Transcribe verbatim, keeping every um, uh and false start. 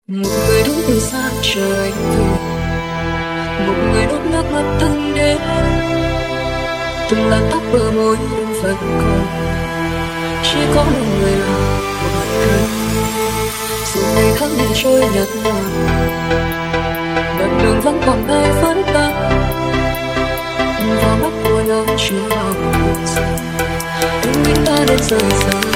Một người đứng từ xa chờ anh về, một người đốt nước mắt thân đến, từng làn tóc bờ môi vẫn còn, chỉ có một người là một thân. Dù ngày tháng này trôi nhạt nhòa, đoạn đường vẫn còn ai vẫn ta, vào mắt của nhau chưa bao giờ tình mình ta đến rời rời.